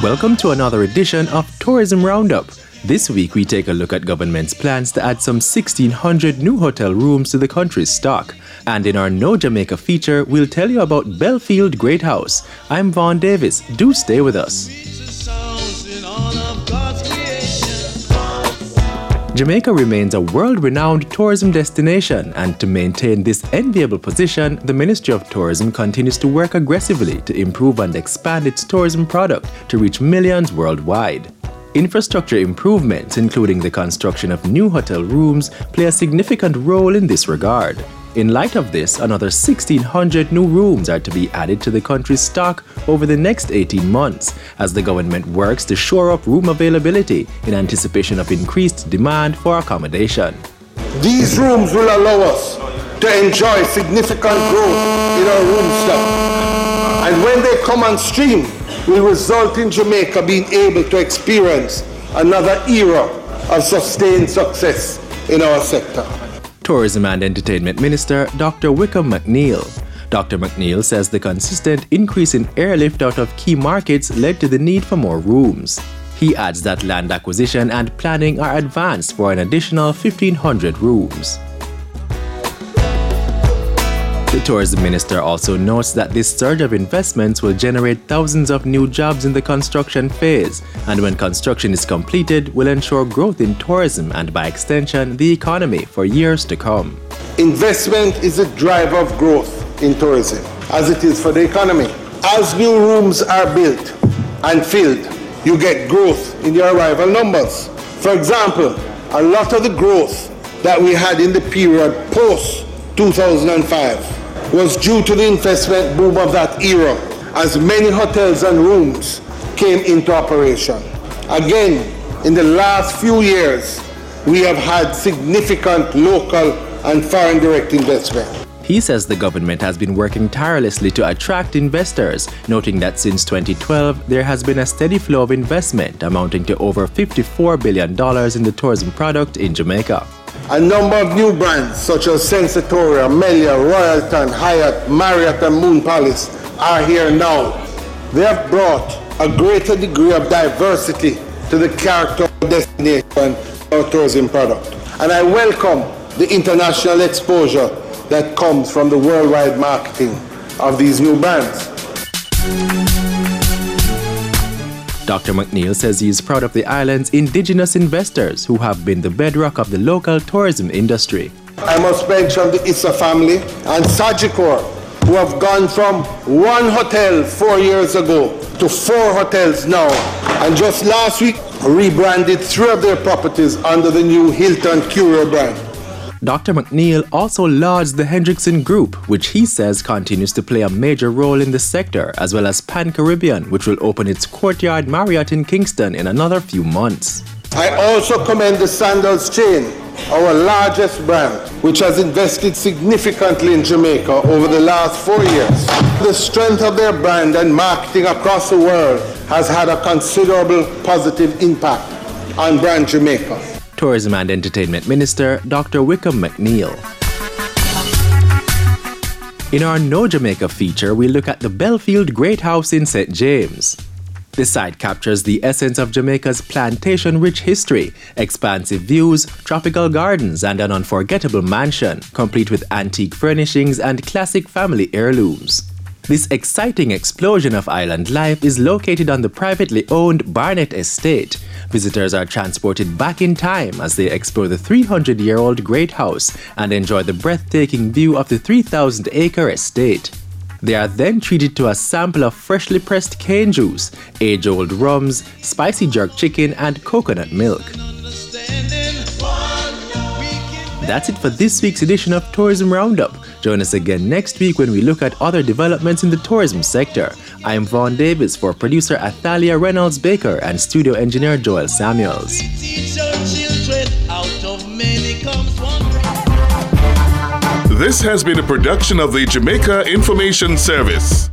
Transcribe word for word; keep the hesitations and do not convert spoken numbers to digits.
Welcome to another edition of Tourism Roundup. This week we take a look at government's plans to add some sixteen hundred new hotel rooms to the country's stock. And in our No Jamaica feature, we'll tell you about Belfield Great House. I'm Vaughn Davis. Do stay with us. Jamaica remains a world-renowned tourism destination, and to maintain this enviable position, the Ministry of Tourism continues to work aggressively to improve and expand its tourism product to reach millions worldwide. Infrastructure improvements, including the construction of new hotel rooms, play a significant role in this regard. In light of this, another sixteen hundred new rooms are to be added to the country's stock over the next eighteen months, as the government works to shore up room availability in anticipation of increased demand for accommodation. These rooms will allow us to enjoy significant growth in our room stock. And when they come on stream, will result in Jamaica being able to experience another era of sustained success in our sector. Tourism and Entertainment Minister Doctor Wickham McNeil. Doctor McNeil says the consistent increase in airlift out of key markets led to the need for more rooms. He adds that land acquisition and planning are advanced for an additional fifteen hundred rooms. The Tourism Minister also notes that this surge of investments will generate thousands of new jobs in the construction phase, and when construction is completed, will ensure growth in tourism and, by extension, the economy for years to come. Investment is a driver of growth in tourism, as it is for the economy. As new rooms are built and filled, you get growth in your arrival numbers. For example, a lot of the growth that we had in the period post two thousand five was due to the investment boom of that era, as many hotels and rooms came into operation. Again, in the last few years, we have had significant local and foreign direct investment. He says the government has been working tirelessly to attract investors, noting that since twenty twelve, there has been a steady flow of investment amounting to over fifty-four billion dollars in the tourism product in Jamaica. A number of new brands such as Sensatoria, Melia, Royalton, Hyatt, Marriott and Moon Palace are here now. They have brought a greater degree of diversity to the character of the destination of our tourism product. And I welcome the international exposure that comes from the worldwide marketing of these new brands. Doctor McNeil says he is proud of the island's indigenous investors who have been the bedrock of the local tourism industry. I must mention the Issa family and Sagicor, who have gone from one hotel four years ago to four hotels now, and just last week rebranded three of their properties under the new Hilton Curio brand. Doctor McNeil also lauds the Hendrickson Group, which he says continues to play a major role in the sector, as well as Pan Caribbean, which will open its Courtyard Marriott in Kingston in another few months. I also commend the Sandals chain, our largest brand, which has invested significantly in Jamaica over the last four years. The strength of their brand and marketing across the world has had a considerable positive impact on brand Jamaica. Tourism and Entertainment Minister Doctor Wickham McNeil. In our No Jamaica feature, we look at the Belfield Great House in Saint James. The site captures the essence of Jamaica's plantation-rich history, expansive views, tropical gardens, and an unforgettable mansion, complete with antique furnishings and classic family heirlooms. This exciting explosion of island life is located on the privately owned Barnett Estate. Visitors are transported back in time as they explore the three hundred year old Great House and enjoy the breathtaking view of the three thousand acre estate. They are then treated to a sample of freshly pressed cane juice, age-old rums, spicy jerk chicken, and coconut milk. That's it for this week's edition of Tourism Roundup. Join us again next week when we look at other developments in the tourism sector. I am Vaughn Davis for producer Athalia Reynolds Baker and studio engineer Joel Samuels. This has been a production of the Jamaica Information Service.